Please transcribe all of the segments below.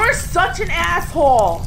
You're such an asshole.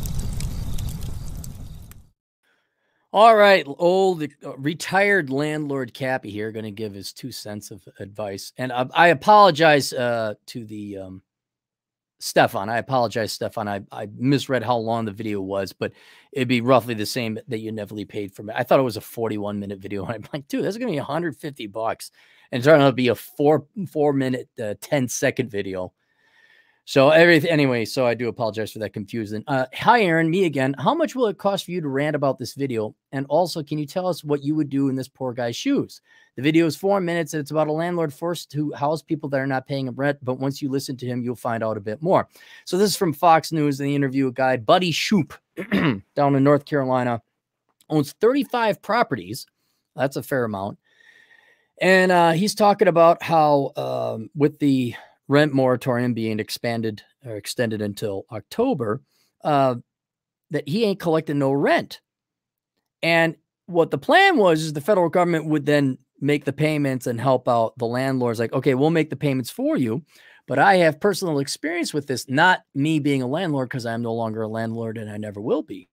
All right, old retired landlord Cappy here, going to give his 2 cents of advice. And I apologize to the Stefan. I apologize, Stefan. I misread how long the video was, but it'd be roughly the same that you inevitably paid for it. I thought it was a 41-minute video. And I'm like, dude, this is going to be $150. And it turned out to be a 4-minute, 10-second video. So anyway, so I do apologize for that confusion. Hi, Aaron, me again. How much will it cost for you to rant about this video? And also, can you tell us what you would do in this poor guy's shoes? The video is 4 minutes, and it's about a landlord forced to house people that are not paying him rent. But once you listen to him, you'll find out a bit more. So this is from Fox News. And the interview a guy, Buddy Shoop, down in North Carolina, owns 35 properties. That's a fair amount. And he's talking about how with the rent moratorium being expanded or extended until October, that he ain't collecting no rent. And what the plan was is the federal government would then make the payments and help out the landlords. Like, okay, we'll make the payments for you, but I have personal experience with this, not me being a landlord, because I'm no longer a landlord and I never will be.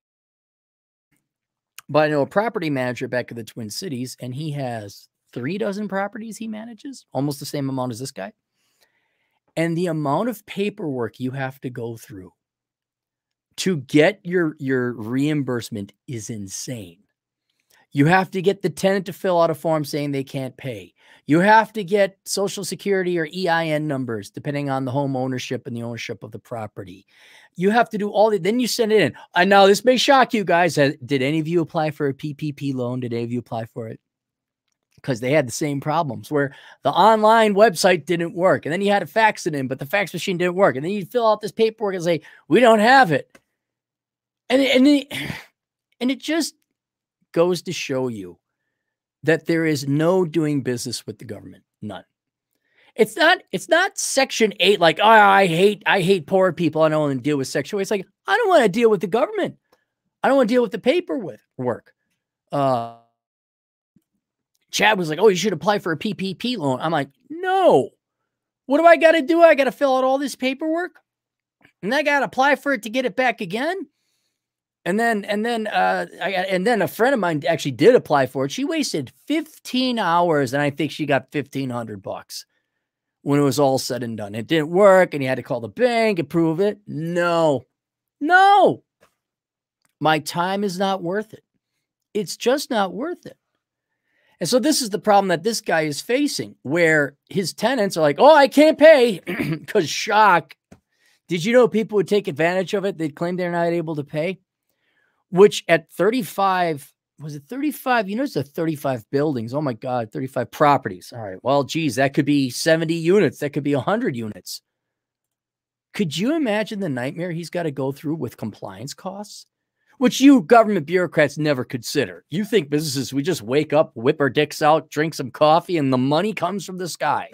But I know a property manager back in the Twin Cities, and he has 36 properties he manages, almost the same amount as this guy. And the amount of paperwork you have to go through to get your reimbursement is insane. You have to get the tenant to fill out a form saying they can't pay. You have to get Social Security or EIN numbers, depending on the home ownership and the ownership of the property. You have to do all that. Then you send it in. I know this may shock you guys. Did any of you apply for a PPP loan? Did any of you apply for it? Because they had the same problems where the online website didn't work. And then you had to fax it in, but the fax machine didn't work. And then you fill out this paperwork and say, we don't have it. And it just goes to show you that there is no doing business with the government. None. It's not Section 8, like, oh, I hate poor people. I don't want to deal with Section 8. It's like, I don't want to deal with the government. I don't want to deal with the paperwork. Chad was like, oh, you should apply for a PPP loan. I'm like, no. What do I got to do? I got to fill out all this paperwork, and I got to apply for it to get it back again. And then a friend of mine actually did apply for it. She wasted 15 hours, and I think she got $1,500 when it was all said and done. It didn't work, and you had to call the bank and prove it. No. My time is not worth it. It's just not worth it. And so this is the problem that this guy is facing, where his tenants are like, oh, I can't pay because shock. Did you know people would take advantage of it? They'd claim they're not able to pay, which at 35, was it 35? You know, it's a 35 buildings. Oh my God, 35 properties. All right. Well, geez, that could be 70 units. That could be 100 units. Could you imagine the nightmare he's got to go through with compliance costs? Which you government bureaucrats never consider. You think businesses, we just wake up, whip our dicks out, drink some coffee, and the money comes from the sky.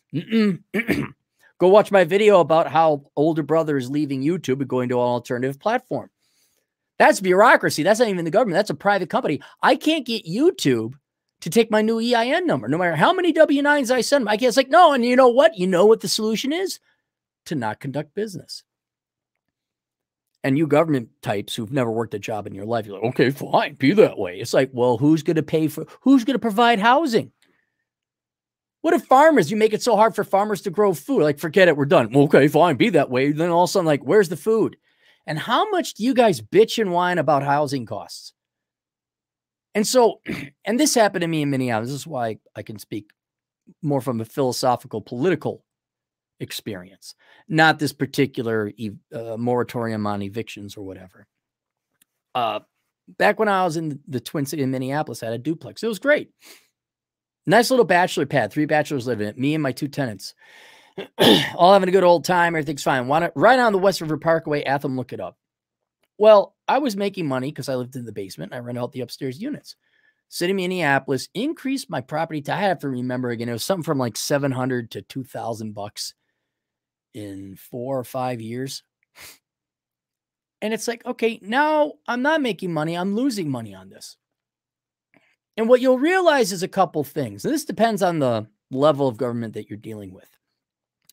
Go watch my video about how older brother is leaving YouTube and going to an alternative platform. That's bureaucracy. That's not even the government. That's a private company. I can't get YouTube to take my new EIN number, no matter how many W-9s I send them. I can't. It's like, no, and you know what? You know what the solution is? To not conduct business. And you government types who've never worked a job in your life, you're like, okay, fine, be that way. It's like, well, who's going to provide housing? What if farmers, you make it so hard for farmers to grow food? Like, forget it, we're done. Well, okay, fine, be that way. Then all of a sudden, like, where's the food? And how much do you guys bitch and whine about housing costs? And so, and this happened to me in Minneapolis. This is why I can speak more from a philosophical, political experience, not this particular moratorium on evictions or whatever. Back when I was in the Twin City in Minneapolis, I had a duplex. It was great. Nice little bachelor pad, 3 bachelors living in it, me and my 2 tenants. All having a good old time. Everything's fine. Right on the West River Parkway, Atham, look it up. Well, I was making money because I lived in the basement. I rented out the upstairs units. City of Minneapolis increased my property I have to remember again. It was something from like $700 to $2,000 in 4 or 5 years. And it's like, okay, now I'm not making money. I'm losing money on this. And what you'll realize is a couple things. And this depends on the level of government that you're dealing with.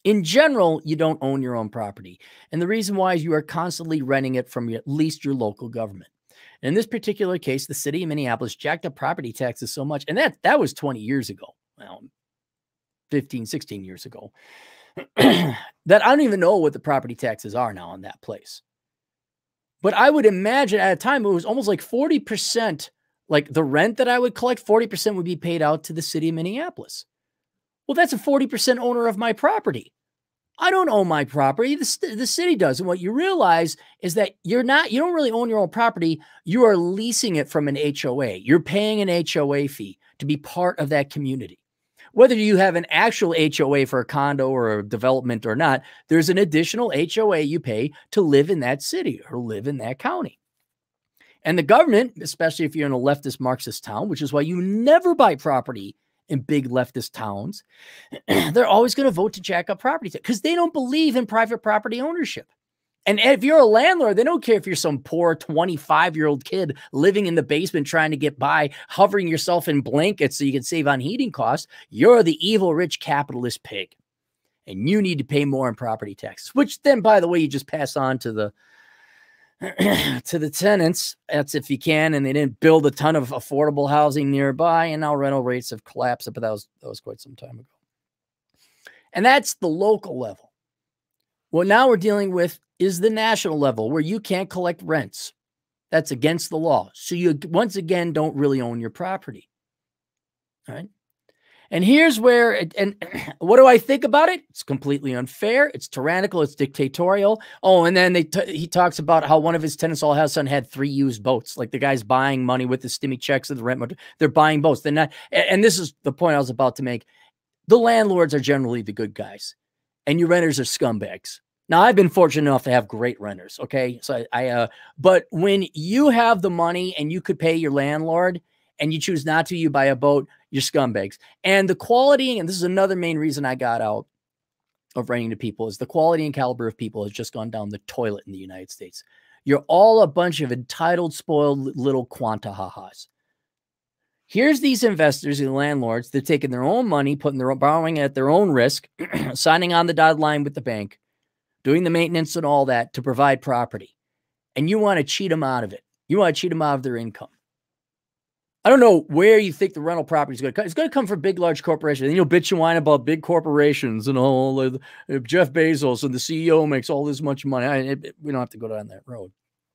In general, you don't own your own property. And the reason why is you are constantly renting it from at least your local government. In this particular case, the city of Minneapolis jacked up property taxes so much. And that was 20 years ago. Well, 15, 16 years ago. That I don't even know what the property taxes are now on that place. But I would imagine at a time it was almost like 40%, like the rent that I would collect, 40% would be paid out to the city of Minneapolis. Well, that's a 40% owner of my property. I don't own my property. The city does. And what you realize is that you don't really own your own property. You are leasing it from an HOA. You're paying an HOA fee to be part of that community. Whether you have an actual HOA for a condo or a development or not, there's an additional HOA you pay to live in that city or live in that county. And the government, especially if you're in a leftist Marxist town, which is why you never buy property in big leftist towns, they're always going to vote to jack up property because they don't believe in private property ownership. And if you're a landlord, they don't care if you're some poor 25-year-old kid living in the basement trying to get by, hovering yourself in blankets so you can save on heating costs. You're the evil, rich capitalist pig. And you need to pay more in property taxes, which then, by the way, you just pass on to the tenants. That's if you can. And they didn't build a ton of affordable housing nearby. And now rental rates have collapsed. But that was quite some time ago. And that's the local level. What now we're dealing with is the national level where you can't collect rents. That's against the law. So you, once again, don't really own your property. All right. And here's where, and what do I think about it? It's completely unfair. It's tyrannical. It's dictatorial. Oh, and then he talks about how one of his tenants all of a sudden had 3 used boats. Like the guy's buying money with the stimmy checks of the rent. They're buying boats. They're not. And this is the point I was about to make. The landlords are generally the good guys, and your renters are scumbags. Now, I've been fortunate enough to have great renters, okay? So but when you have the money and you could pay your landlord and you choose not to, you buy a boat, you're scumbags. And the quality, and this is another main reason I got out of renting to people, is the quality and caliber of people has just gone down the toilet in the United States. You're all a bunch of entitled, spoiled little quanta-ha-has. Here's these investors and landlords. They're taking their own money, borrowing at their own risk, signing on the dotted line with the bank, doing the maintenance and all that to provide property. And you want to cheat them out of it. You want to cheat them out of their income. I don't know where you think the rental property is going to come. It's going to come from big, large corporations. And, bitch and whine about big corporations and all. Jeff Bezos and the CEO makes all this much money. We don't have to go down that road.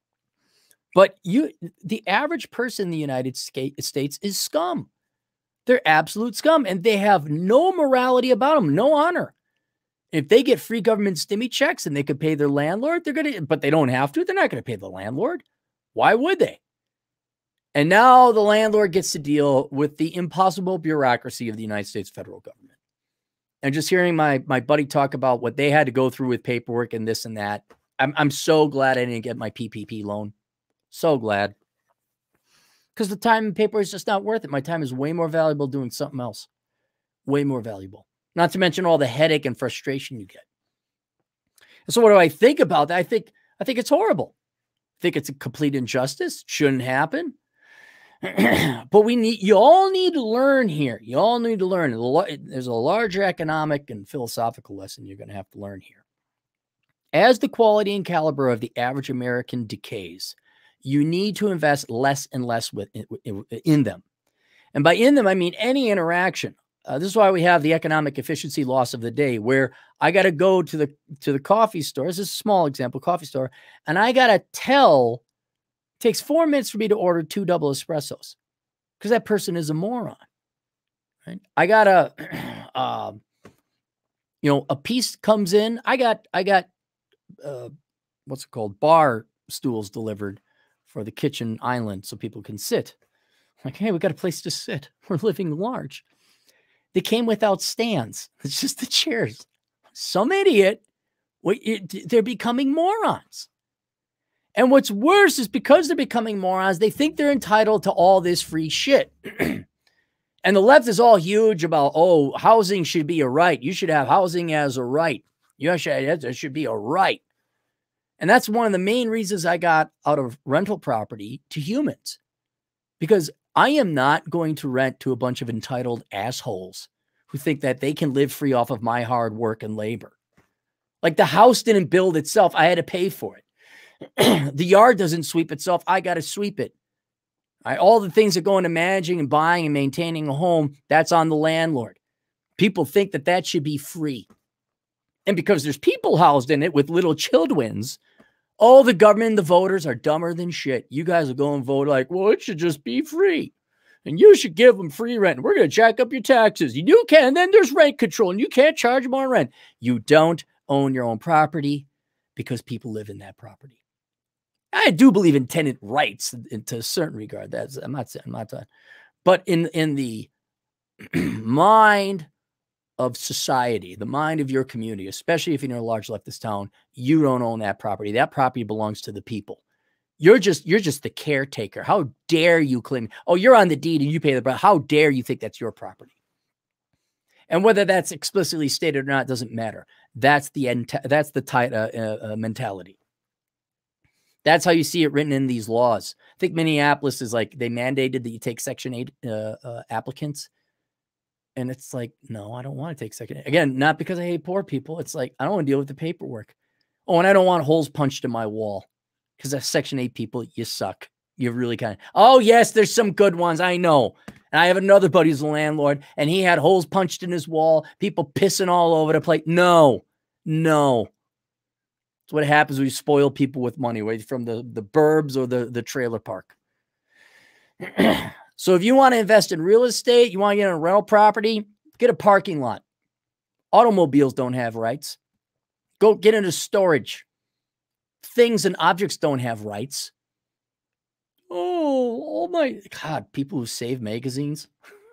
But the average person in the United States is scum. They're absolute scum. And they have no morality about them, no honor. If they get free government stimmy checks and they could pay their landlord, but they don't have to. They're not going to pay the landlord. Why would they? And now the landlord gets to deal with the impossible bureaucracy of the United States federal government. And just hearing my buddy talk about what they had to go through with paperwork and this and that, I'm so glad I didn't get my PPP loan. So glad. Because the time and paper is just not worth it. My time is way more valuable doing something else. Way more valuable. Not to mention all the headache and frustration you get. And so what do I think about that? I think it's horrible. I think it's a complete injustice. Shouldn't happen. But you all need to learn here. You all need to learn. There's a larger economic and philosophical lesson you're going to have to learn here. As the quality and caliber of the average American decays, you need to invest less and less in them. And by in them, I mean any interaction. This is why we have the economic efficiency loss of the day, where I got to go to the coffee store. This is a small example, coffee store, and I got to tell. It takes 4 minutes for me to order 2 double espressos because that person is a moron. Right? I got a piece comes in. I got what's it called? Bar stools delivered for the kitchen island so people can sit. I'm like, hey, we got a place to sit. We're living large. They came without stands. It's just the chairs. Some idiot. They're becoming morons. And what's worse is because they're becoming morons, they think they're entitled to all this free shit. And the left is all huge about, housing should be a right. You should have housing as a right. It should be a right. And that's one of the main reasons I got out of rental property to humans. Because I am not going to rent to a bunch of entitled assholes who think that they can live free off of my hard work and labor. Like the house didn't build itself. I had to pay for it. The yard doesn't sweep itself. I got to sweep it. All the things that go into managing and buying and maintaining a home, that's on the landlord. People think that that should be free. And because there's people housed in it with little childrens, all the government and the voters are dumber than shit. You guys will go and vote like, well, it should just be free. And you should give them free rent. We're going to jack up your taxes. You can. And then there's rent control, and you can't charge them on rent. You don't own your own property because people live in that property. I do believe in tenant rights to a certain regard. I'm not done. But in the mind of society, the mind of your community, especially if you're in a large leftist town, you don't own that property. That property belongs to the people. You're just the caretaker. How dare you claim, oh, you're on the deed and you pay the price. How dare you think that's your property? And whether that's explicitly stated or not doesn't matter. That's the mentality. That's how you see it written in these laws. I think Minneapolis is like, they mandated that you take Section 8 applicants. And it's like, no, I don't want to take Section 8. Again, not because I hate poor people. It's like, I don't want to deal with the paperwork. Oh, and I don't want holes punched in my wall. Because that's Section 8 people, you suck. You really kind of, oh, yes, there's some good ones. I know. And I have another buddy who's a landlord, and he had holes punched in his wall, people pissing all over the place. No. It's what happens when you spoil people with money, right? From the burbs or the trailer park. So if you want to invest in real estate, you want to get in a rental property, get a parking lot. Automobiles don't have rights. Go get into storage. Things and objects don't have rights. Oh my God, people who save magazines.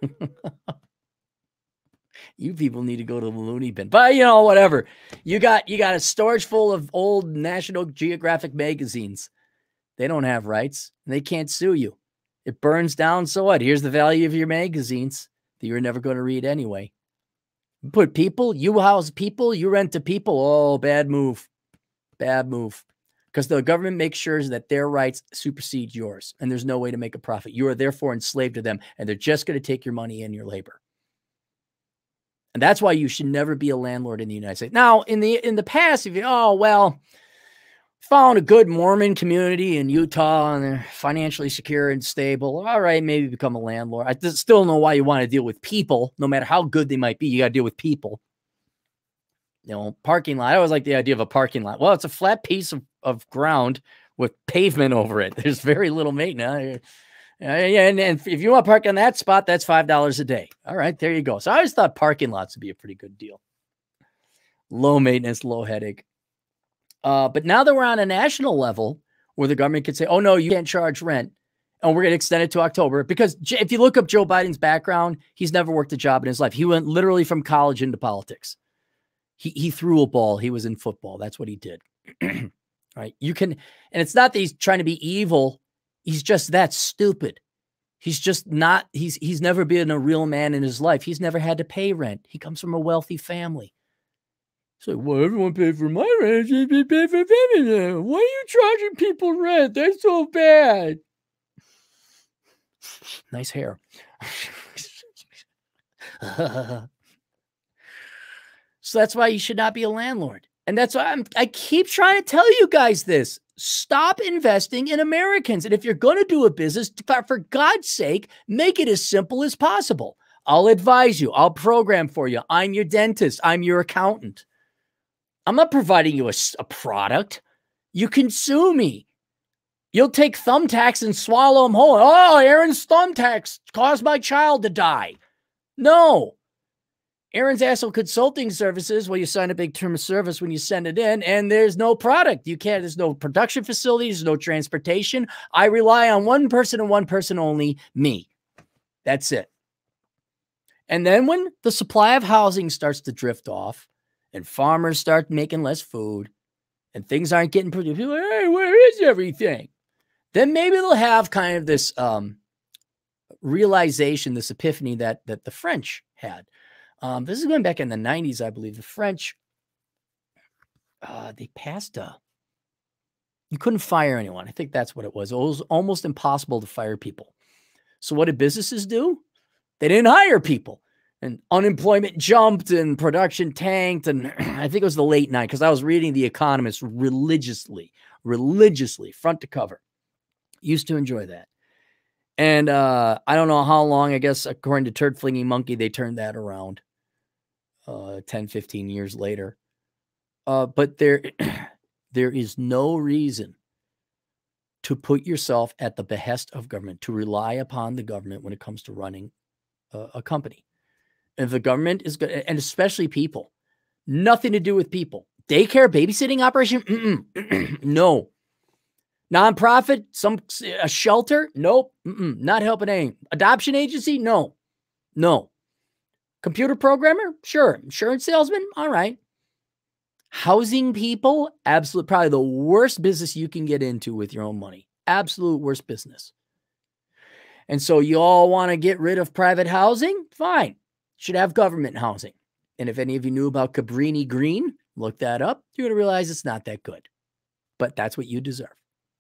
You people need to go to the loony bin. But, whatever. You got a storage full of old National Geographic magazines. They don't have rights. They can't sue you. It burns down, so what? Here's the value of your magazines that you're never going to read anyway. You put people, you house people, you rent to people. Oh, bad move. Bad move. Because the government makes sure that their rights supersede yours, and there's no way to make a profit. You are therefore enslaved to them, and they're just going to take your money and your labor. And that's why you should never be a landlord in the United States. Now, in the past, if you, found a good Mormon community in Utah and they're financially secure and stable, all right, maybe become a landlord. I still don't know why you want to deal with people, no matter how good they might be. You got to deal with people. Parking lot. I always like the idea of a parking lot. Well, it's a flat piece of ground with pavement over it. There's very little maintenance. And if you want to park on that spot, that's $5 a day. All right, there you go. So I always thought parking lots would be a pretty good deal. Low maintenance, low headache. But now that we're on a national level where the government could say, oh, no, you can't charge rent, and we're going to extend it to October. Because if you look up Joe Biden's background, he's never worked a job in his life. He went literally from college into politics. He threw a ball. He was in football. That's what he did. Right? And it's not that he's trying to be evil. He's just that stupid. He's just not, he's never been a real man in his life. He's never had to pay rent. He comes from a wealthy family. So, well, everyone paid for my rent. You pay for family. Why are you charging people rent? That's so bad. Nice hair. So that's why you should not be a landlord. And that's why I keep trying to tell you guys this. Stop investing in Americans. And if you're going to do a business, for God's sake, make it as simple as possible. I'll advise you. I'll program for you. I'm your dentist. I'm your accountant. I'm not providing you a product. You can sue me. You'll take thumbtacks and swallow them whole. Oh, Aaron's thumbtacks caused my child to die. No. Aaron's Asshole Consulting Services, well, you sign a big term of service when you send it in, and there's no product. There's no production facilities, there's no transportation. I rely on one person and one person only, me. That's it. And then when the supply of housing starts to drift off and farmers start making less food and things aren't getting produced, people are like, hey, where is everything? Then maybe they'll have kind of this realization, this epiphany that the French had. This is going back in the 90s, I believe. The French, they passed you couldn't fire anyone. I think that's what it was. It was almost impossible to fire people. So what did businesses do? They didn't hire people. and unemployment jumped and production tanked. And I think it was the late night because I was reading The Economist religiously, front to cover. Used to enjoy that. And I don't know how long, I guess, according to Turd Flinging Monkey, they turned that around 10, 15 years later. But there is no reason to put yourself at the behest of government, to rely upon the government when it comes to running a company. If the government is good, and especially people, nothing to do with people. Daycare, babysitting operation? No. Nonprofit, a shelter? Nope. Not helping any. Adoption agency? No. Computer programmer? Sure. Insurance salesman? All right. Housing people? Absolute, probably the worst business you can get into with your own money. Absolute worst business. And so you all want to get rid of private housing? Fine. Should have government housing. And if any of you knew about Cabrini Green, look that up. You're going to realize it's not that good. But that's what you deserve.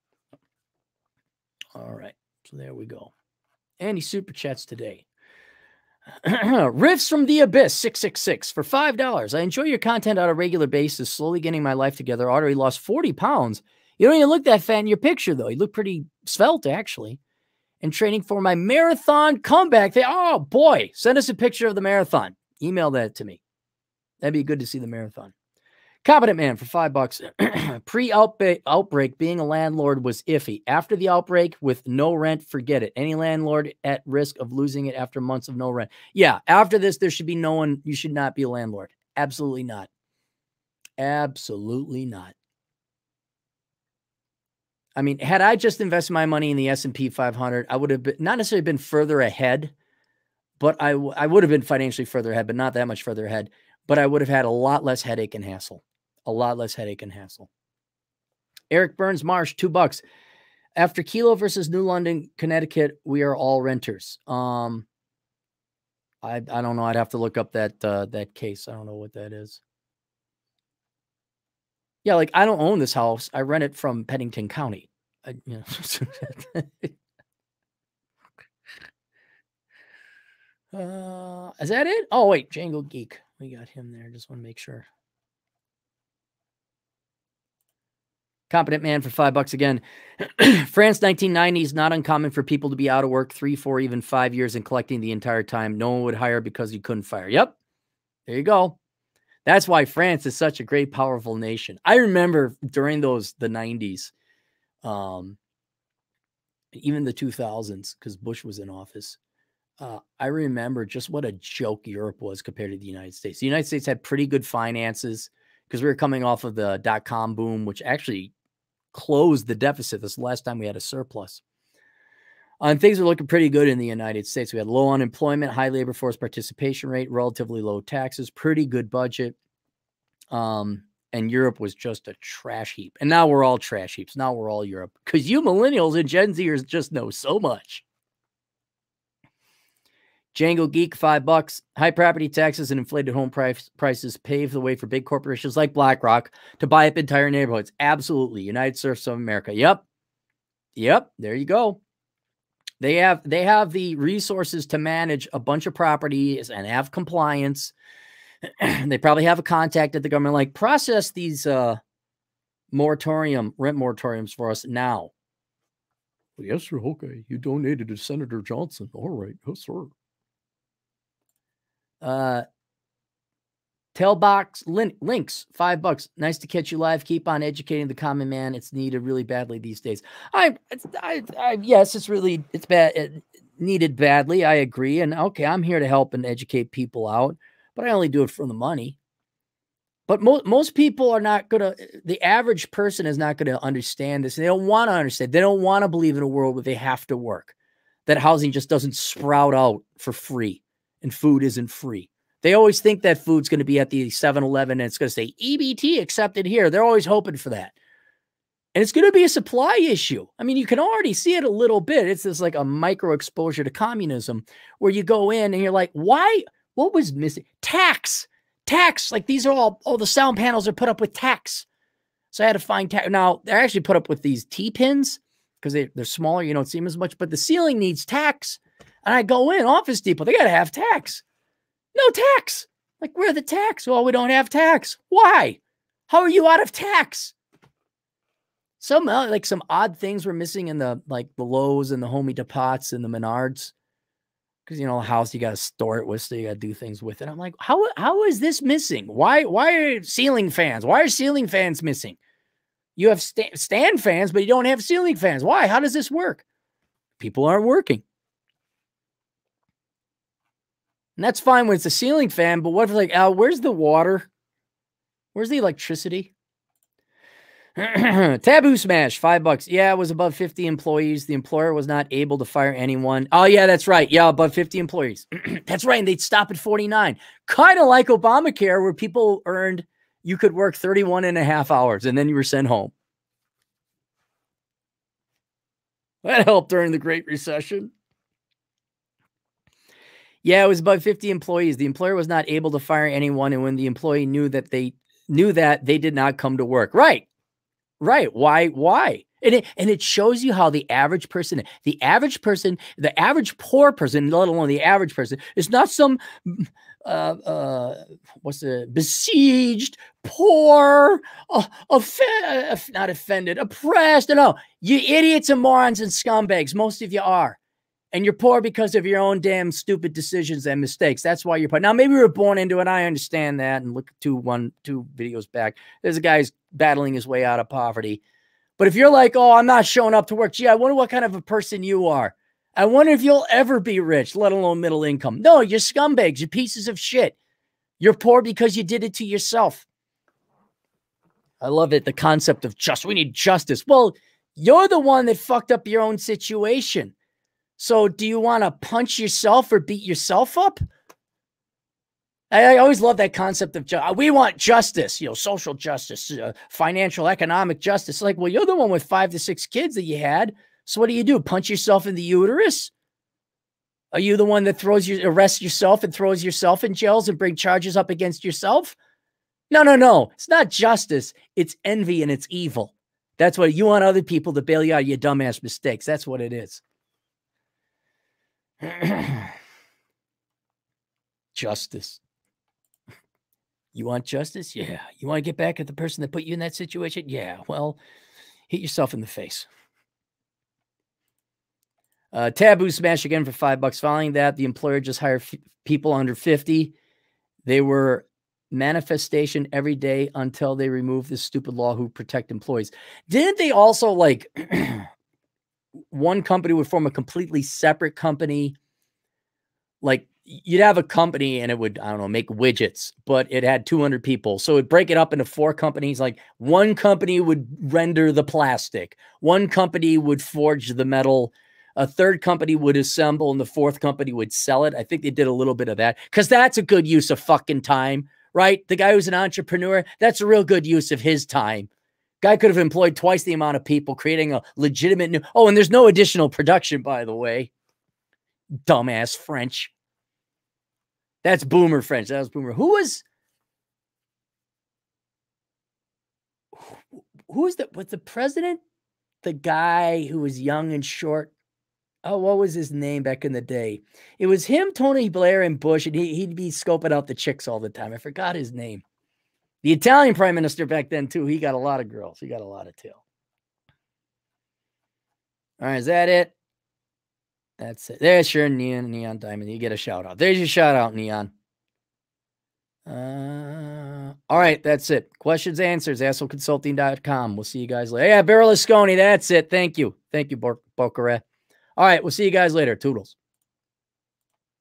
All right. So there we go. And he super chats today. Riffs from the Abyss 666 for $5. I enjoy your content on a regular basis, slowly getting my life together. Already lost 40 pounds. You don't even look that fat in your picture, though. You look pretty svelte, actually. And training for my marathon comeback. Oh, boy. Send us a picture of the marathon. Email that to me. That'd be good to see the marathon. Competent Man for $5. Pre-outbreak, being a landlord was iffy. After the outbreak, with no rent, forget it. Any landlord at risk of losing it after months of no rent. Yeah, after this, there should be no one. You should not be a landlord. Absolutely not. Absolutely not. I mean, had I just invested my money in the S&P 500, I would have been, not necessarily been further ahead, but I would have been financially further ahead, but not that much further ahead. But I would have had a lot less headache and hassle. A lot less headache and hassle. Eric Burns Marsh, $2. After Kelo versus New London, Connecticut, we are all renters. I don't know. I'd have to look up that case. I don't know what that is. Yeah, like I don't own this house. I rent it from Pennington County. Is that it? Oh, wait. Django Geek. We got him there. Just want to make sure. Competent Man for $5 again. France 1990s, not uncommon for people to be out of work 3, 4, even 5 years and collecting the entire time. No one would hire because you couldn't fire. Yep. There you go. That's why France is such a great, powerful nation. I remember during the 90s, even the 2000s, because Bush was in office. I remember just what a joke Europe was compared to the United States. The United States had pretty good finances because we were coming off of the dot-com boom, which actually closed the deficit. This is the last time we had a surplus. And things are looking pretty good in the United States. We had low unemployment, high labor force participation rate, relatively low taxes, pretty good budget. And Europe was just a trash heap. And now we're all trash heaps. Now we're all Europe because you millennials and Gen Zers just know so much. Django Geek, $5. High property taxes and inflated home prices pave the way for big corporations like BlackRock to buy up entire neighborhoods. Absolutely. United Surface of America. Yep. There you go. They have the resources to manage a bunch of properties and have compliance. They probably have a contact at the government, like process these rent moratoriums for us now. Yes, sir. Okay. You donated to Senator Johnson. All right. Yes, sir. Tailbox links, $5. Nice to catch you live. Keep on educating the common man. It's needed really badly these days. Yes, it's bad. It needed badly. I agree. And okay, I'm here to help and educate people out, but I only do it for the money. But most people are not gonna. The average person is not gonna understand this. They don't want to understand. They don't want to believe in a world where they have to work. That housing just doesn't sprout out for free. And food isn't free. They always think that food's going to be at the 7-Eleven and it's going to say EBT accepted here. They're always hoping for that. And it's going to be a supply issue. I mean, you can already see it a little bit. It's this like a micro exposure to communism where you go in and you're like, why? What was missing? Tax. Like these are all the sound panels are put up with tax. So I had to find tax. Now they're actually put up with these T-pins because they're smaller. You don't see them as much, but the ceiling needs tax. And I go in, Office Depot, they got to have tax. No tax. Like, where the tax? Well, we don't have tax. Why? How are you out of tax? Some odd things were missing in the Lowe's and the Home Depots and the Menards. Because, you know, a house, you got to store it with, so you got to do things with it. I'm like, how is this missing? Why are ceiling fans? Why are ceiling fans missing? You have stand fans, but you don't have ceiling fans. Why? How does this work? People aren't working. And that's fine when it's a ceiling fan, but what if, like, Al, where's the water? Where's the electricity? Taboo Smash, $5. Yeah, it was above 50 employees. The employer was not able to fire anyone. Oh, yeah, that's right. Yeah, above 50 employees. That's right. And they'd stop at 49. Kind of like Obamacare, where people earned, you could work 31 and a half hours, and then you were sent home. That helped during the Great Recession. Yeah, it was above 50 employees. The employer was not able to fire anyone, and when the employee knew that, they did not come to work. Right. Right. Why? And it shows you how the average person, the average poor person, let alone the average person, is not some besieged, poor, not offended, oppressed. No, you idiots and morons and scumbags. Most of you are. And you're poor because of your own damn stupid decisions and mistakes. That's why you're poor. Now, maybe we were born into it. I understand that. And look, two videos back, there's a guy who's battling his way out of poverty. But if you're like, oh, I'm not showing up to work, gee, I wonder what kind of a person you are. I wonder if you'll ever be rich, let alone middle income. No, you're scumbags. You're pieces of shit. You're poor because you did it to yourself. I love it. The concept of we need justice. Well, you're the one that fucked up your own situation. So do you want to punch yourself or beat yourself up? I always love that concept of we want justice, you know, social justice, financial, economic justice. Like, well, you're the one with 5 to 6 kids that you had. So what do? Punch yourself in the uterus? Are you the one that arrests yourself and throws yourself in jails and bring charges up against yourself? No. It's not justice. It's envy and it's evil. That's what you want, other people to bail you out of your dumbass mistakes. That's what it is. Justice. You want justice? Yeah. You want to get back at the person that put you in that situation? Yeah. Well, hit yourself in the face. Taboo Smash again for $5. Following that, the employer just hired people under 50. They were manifestation every day until they removed this stupid law who protect employees. Didn't they also, like, one company would form a completely separate company? Like, you'd have a company and it would, I don't know, make widgets, but it had 200 people. So it'd break it up into 4 companies. Like, one company would render the plastic. One company would forge the metal. A third company would assemble, and the fourth company would sell it. I think they did a little bit of that because that's a good use of fucking time, right? The guy who's an entrepreneur, that's a real good use of his time. Guy could have employed twice the amount of people, creating a legitimate new. Oh, and there's no additional production, by the way. Dumbass French. That's boomer French. That was boomer. Who was the president? The guy who was young and short. Oh, what was his name back in the day? It was him, Tony Blair, and Bush, and he'd be scoping out the chicks all the time. I forgot his name. The Italian prime minister back then, too. He got a lot of girls. He got a lot of tail. All right, is that it? That's it. There's your Neon Diamond. You get a shout out. There's your shout out, Neon. All right, that's it. Questions, answers, assholeconsulting.com. We'll see you guys later. Yeah, Berlusconi, that's it. Thank you. Thank you, Bocarat. All right, we'll see you guys later. Toodles.